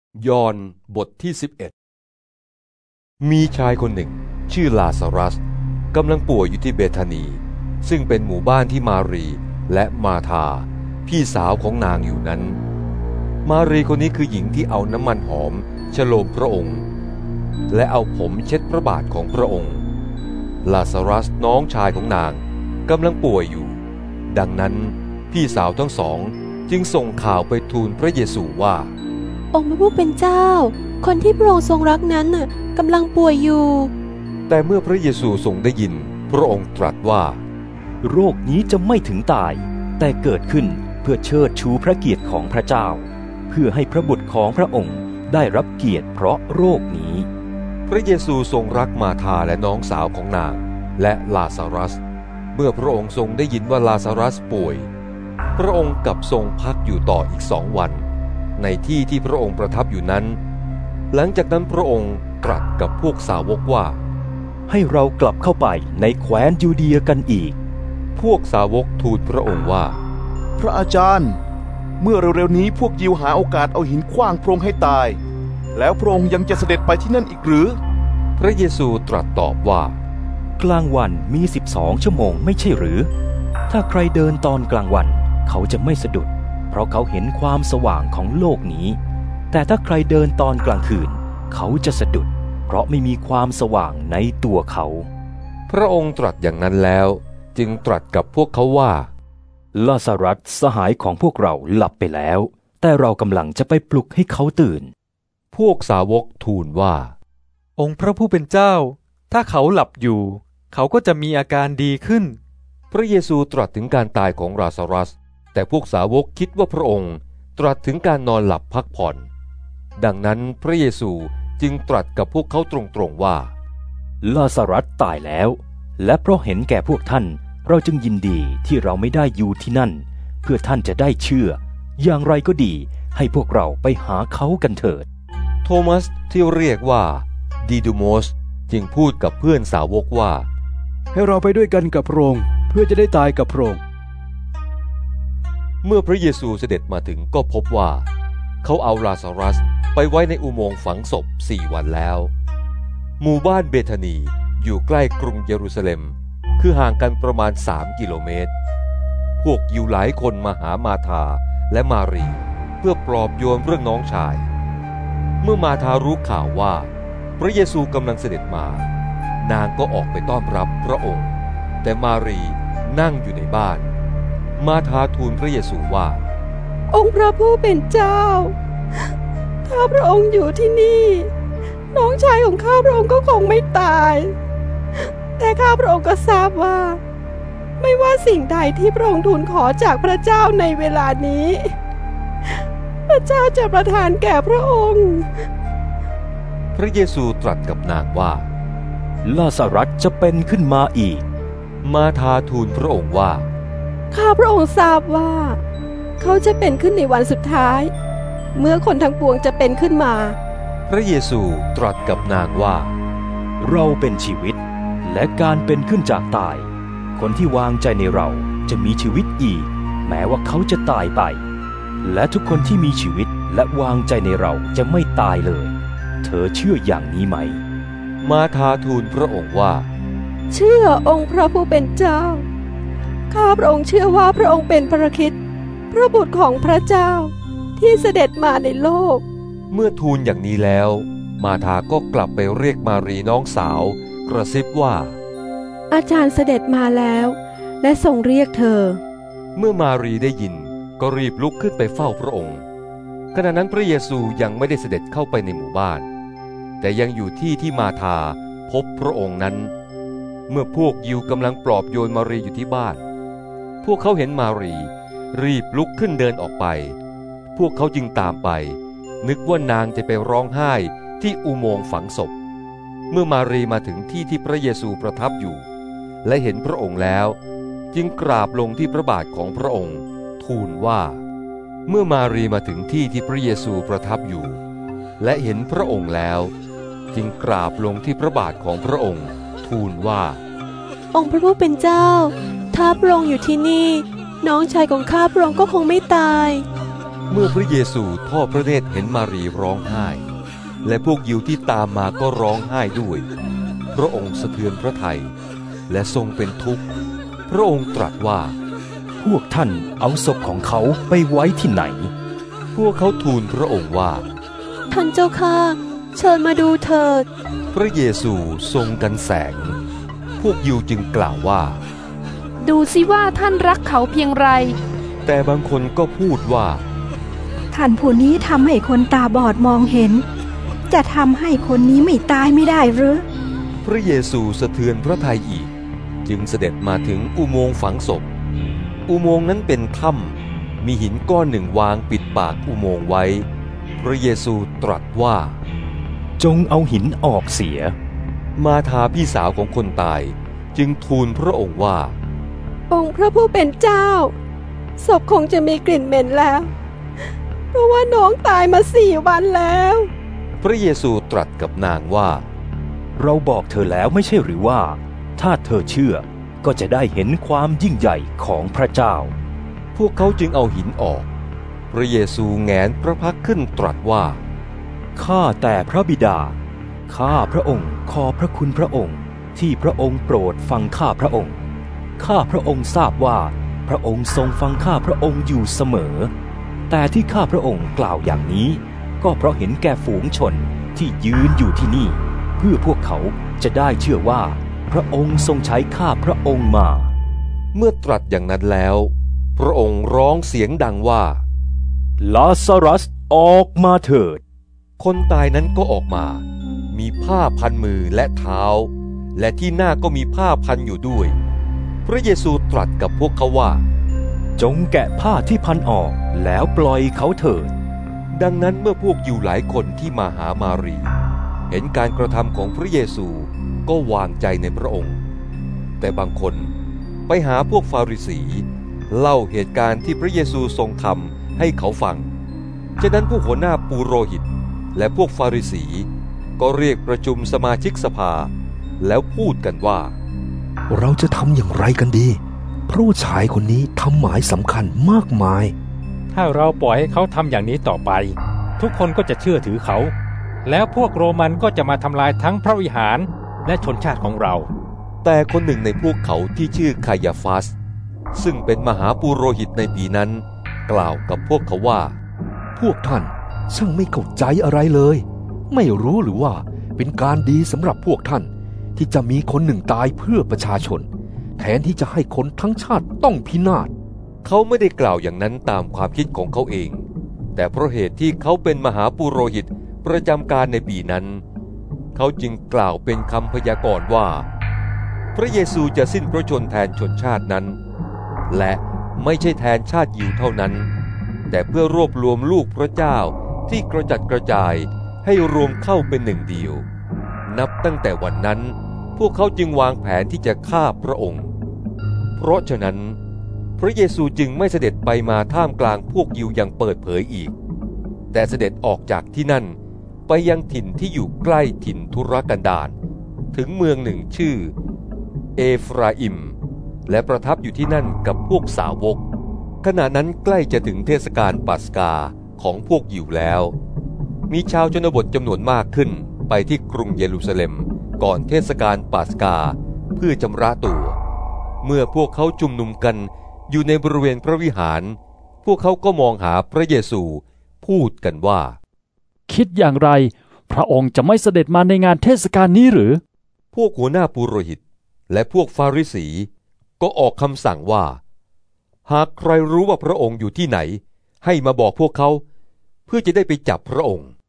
ยอห์นบทที่11มีชายคนหนึ่งชื่อลาซารัสกำลังป่วยอยู่ที่เบธานีซึ่งเป็นหมู่บ้านที่มารีและมาธาพี่สาวของนางอยู่นั้นมารีคนนี้คือหญิงที่เอาน้ำมันหอมฉโลมพระองค์และเอาผมเช็ดพระบาทของพระองค์ลาซารัสน้องชายของนางกำลังป่วยอยู่ดังนั้นพี่สาวทั้งสองจึงส่งข่าวไปทูลพระเยซูว่าองค์พระผู้เป็นเจ้าคนที่พระองค์ทรงรักนั้นกำลังป่วยอยู่แต่เมื่อพระเยซูทรงได้ยินพระองค์ตรัสว่าโรคนี้จะไม่ถึงตายแต่เกิดขึ้นเพื่อเชิดชูพระเกียรติของพระเจ้าเพื่อให้พระบุตรของพระองค์ได้รับเกียรติเพราะโรคนี้พระเยซูทรงรักมาธาและน้องสาวของนางและลาซารัสเมื่อพระองค์ทรงได้ยินว่าลาซารัสป่วยพระองค์กลับทรงพักอยู่ต่ออีก2 วันในที่ที่พระองค์ประทับอยู่นั้นหลังจากนั้นพระองค์ตรัสกับพวกสาวกว่าให้เรากลับเข้าไปในแคว้นยูเดียกันอีกพวกสาวกทูลพระองค์ว่าพระอาจารย์เมื่อเร็วๆนี้พวกยิวหาโอกาสเอาหินขว้างพระองค์ให้ตายแล้วพระองค์ยังจะเสด็จไปที่นั่นอีกหรือพระเยซูตรัสตอบว่ากลางวันมี12 ชั่วโมงไม่ใช่หรือถ้าใครเดินตอนกลางวันเขาจะไม่สะดุดเพราะเขาเห็นความสว่างของโลกนี้แต่ถ้าใครเดินตอนกลางคืนเขาจะสะดุดเพราะไม่มีความสว่างในตัวเขาพระองค์ตรัสอย่างนั้นแล้วจึงตรัสกับพวกเขาว่าลาซารัสสหายของพวกเราหลับไปแล้วแต่เรากำลังจะไปปลุกให้เขาตื่นพวกสาวกทูลว่าองค์พระผู้เป็นเจ้าถ้าเขาหลับอยู่เขาก็จะมีอาการดีขึ้นพระเยซูตรัสถึงการตายของลาซารัสแต่พวกสาวกคิดว่าพระองค์ตรัสถึงการนอนหลับพักผ่อนดังนั้นพระเยซูจึงตรัสกับพวกเขาตรงๆว่าลาซารัสตายแล้วและเพราะเห็นแก่พวกท่านเราจึงยินดีที่เราไม่ได้อยู่ที่นั่นเพื่อท่านจะได้เชื่ออย่างไรก็ดีให้พวกเราไปหาเขากันเถิดโทมัสที่เรียกว่าดิดูโมสจึงพูดกับเพื่อนสาวกว่าให้เราไปด้วยกันกับพระองค์เพื่อจะได้ตายกับพระองค์เมื่อพระเยซูเสด็จมาถึงก็พบว่าเขาเอาลาซารัสไปไว้ในอุโมงค์ฝังศพ4 วันแล้วหมู่บ้านเบธานีอยู่ใกล้กรุงเยรูซาเล็มคือห่างกันประมาณ3 กิโลเมตรพวกยิวหลายคนมาหามาธาและมารีเพื่อปลอบโยนเรื่องน้องชายเมื่อมาธารู้ข่าวว่าพระเยซูกำลังเสด็จมานางก็ออกไปต้อนรับพระองค์แต่มารีนั่งอยู่ในบ้านมาธาทูลพระเยซูว่าองค์พระผู้เป็นเจ้าถ้าพระองค์อยู่ที่นี่น้องชายของข้าพระองค์ก็คงไม่ตายแต่ข้าพระองค์ก็ทราบว่าไม่ว่าสิ่งใดที่พระองค์ทูลขอจากพระเจ้าในเวลานี้พระเจ้าจะประทานแก่พระองค์พระเยซูตรัสกับนางว่าลาซารัสจะเป็นขึ้นมาอีกมาธาทูลพระองค์ว่าข้าพระองค์ทราบว่าเขาจะเป็นขึ้นในวันสุดท้ายเมื่อคนทั้งปวงจะเป็นขึ้นมาพระเยซูตรัสกับนางว่าเราเป็นชีวิตและการเป็นขึ้นจากตายคนที่วางใจในเราจะมีชีวิตอีกแม้ว่าเขาจะตายไปและทุกคนที่มีชีวิตและวางใจในเราจะไม่ตายเลยเธอเชื่ออย่างนี้ไหมมาธาทูลพระองค์ว่าเชื่อองค์พระผู้เป็นเจ้าข้าพระองค์เชื่อว่าพระองค์เป็นพระคริสต์พระบุตรของพระเจ้าที่เสด็จมาในโลกเมื่อทูลอย่างนี้แล้วมาธาก็กลับไปเรียกมารีน้องสาวกระซิบว่าอาจารย์เสด็จมาแล้วและทรงเรียกเธอเมื่อมารีได้ยินก็รีบลุกขึ้นไปเฝ้าพระองค์ขณะนั้นพระเยซูยังไม่ได้เสด็จเข้าไปในหมู่บ้านแต่ยังอยู่ที่มาธาพบพระองค์นั้นเมื่อพวกยิวกำลังปลอบโยนมารีอยู่ที่บ้านพวกเขาเห็นมารีรีบลุกขึ้นเดินออกไปพวกเขาจึงตามไปนึกว่านางจะไปร้องไห้ที่อุโมงค์ฝังศพเมื่อมารีมาถึงที่ที่พระเยซูประทับอยู่และเห็นพระองค์แล้วจึงกราบลงที่พระบาทของพระองค์ทูลว่าเมื่อมารีมาถึงที่ที่พระเยซูประทับอยู่และเห็นพระองค์แล้วจึงกราบลงที่พระบาทของพระองค์ทูลว่าองค์พระผู้เป็นเจ้าถ้าพระองค์อยู่ที่นี่น้องชายของข้าพระองค์ก็คงไม่ตายเมื่อพระเยซูทอดพระเนตรเห็นมารีร้องไห้และพวกยิวที่ตามมาก็ร้องไห้ด้วยพระองค์สะเทือนพระทัยและทรงเป็นทุกข์พระองค์ตรัสว่าพวกท่านเอาศพของเขาไปไว้ที่ไหนพวกเขาทูลพระองค์ว่าท่านเจ้าข้าเชิญมาดูเถิดพระเยซูทรงกันแสงพวกยิวจึงกล่าวว่าดูสิว่าท่านรักเขาเพียงไรแต่บางคนก็พูดว่าท่านผู้นี้ทำให้คนตาบอดมองเห็นจะทำให้คนนี้ไม่ตายไม่ได้หรือพระเยซูสะเทือนพระทัยอีกจึงเสด็จมาถึงอุโมงค์ฝังศพอุโมงค์นั้นเป็นถ้ำมีหินก้อนหนึ่งวางปิดปากอุโมงค์ไว้พระเยซูตรัสว่าจงเอาหินออกเสียมาธาพี่สาวของคนตายจึงทูลพระองค์ว่าองค์พระผู้เป็นเจ้าศพคงจะมีกลิ่นเหม็นแล้วเพราะว่าน้องตายมา4 วันแล้วพระเยซูตรัสกับนางว่าเราบอกเธอแล้วไม่ใช่หรือว่าถ้าเธอเชื่อก็จะได้เห็นความยิ่งใหญ่ของพระเจ้าพวกเขาจึงเอาหินออกพระเยซูแงนพระพักขึ้นตรัสว่าข้าแต่พระบิดาข้าพระองค์ขอพระคุณพระองค์ที่พระองค์โปรดฟังข้าพระองค์ข้าพระองค์ทราบว่าพระองค์ทรงฟังข้าพระองค์อยู่เสมอแต่ที่ข้าพระองค์กล่าวอย่างนี้ก็เพราะเห็นแก่ฝูงชนที่ยืนอยู่ที่นี่เพื่อพวกเขาจะได้เชื่อว่าพระองค์ทรงใช้ข้าพระองค์มาเมื่อตรัสอย่างนั้นแล้วพระองค์ร้องเสียงดังว่าลาซารัสออกมาเถิดคนตายนั้นก็ออกมามีผ้าพันมือและเท้าและที่หน้าก็มีผ้าพันอยู่ด้วยพระเยซูตรัสกับพวกเขาว่าจงแกะผ้าที่พันออกแล้วปล่อยเขาเถิดดังนั้นเมื่อพวกยิวหลายคนที่มาหามารีเห็นการกระทำของพระเยซูก็วางใจในพระองค์แต่บางคนไปหาพวกฟาริสีเล่าเหตุการณ์ที่พระเยซูทรงทำให้เขาฟังฉะนั้นผู้หัวหน้าปุโรหิตและพวกฟาริสีก็เรียกประชุมสมาชิกสภาแล้วพูดกันว่าเราจะทำอย่างไรกันดีเพราะชายคนนี้ทำหมายสำคัญมากมายถ้าเราปล่อยให้เขาทำอย่างนี้ต่อไปทุกคนก็จะเชื่อถือเขาแล้วพวกโรมันก็จะมาทำลายทั้งพระวิหารและชนชาติของเราแต่คนหนึ่งในพวกเขาที่ชื่อคายาฟาสซึ่งเป็นมหาปุโรหิตในปีนั้นกล่าวกับพวกเขาว่าพวกท่านช่างไม่เข้าใจอะไรเลยไม่รู้หรือว่าเป็นการดีสำหรับพวกท่านที่จะมีคนหนึ่งตายเพื่อประชาชนแทนที่จะให้คนทั้งชาติต้องพินาศเขาไม่ได้กล่าวอย่างนั้นตามความคิดของเขาเองแต่เพราะเหตุที่เขาเป็นมหาปุโรหิตประจำการในปีนั้นเขาจึงกล่าวเป็นคำพยากรณ์ว่าพระเยซูจะสิ้นพระชนม์แทนชนชาตินั้นและไม่ใช่แทนชาติยิวเท่านั้นแต่เพื่อรวบรวมลูกพระเจ้าที่กระจัดกระจายให้รวมเข้าเป็นหนึ่งเดียวนับตั้งแต่วันนั้นพวกเขาจึงวางแผนที่จะฆ่าพระองค์เพราะฉะนั้นพระเยซูจึงไม่เสด็จไปมาท่ามกลางพวกยิวอย่างเปิดเผยอีกแต่เสด็จออกจากที่นั่นไปยังถิ่นที่อยู่ใกล้ถิ่นทุรกันดารถึงเมืองหนึ่งชื่อเอฟราอิมและประทับอยู่ที่นั่นกับพวกสาวกขณะนั้นใกล้จะถึงเทศกาลปัสกาของพวกยิวแล้วมีชาวชนบทจำนวนมากขึ้นไปที่กรุงเยรูซาเล็มก่อนเทศกาลปัสกาเพื่อชำระตัวเมื่อพวกเขาชุมนุมกันอยู่ในบริเวณพระวิหารพวกเขาก็มองหาพระเยซูพูดกันว่าคิดอย่างไรพระองค์จะไม่เสด็จมาในงานเทศกาลนี้หรือพวกหัวหน้าปุโรหิตและพวกฟาริสีก็ออกคำสั่งว่าหากใครรู้ว่าพระองค์อยู่ที่ไหนให้มาบอกพวกเขาเพื่อจะได้ไปจับพระองค์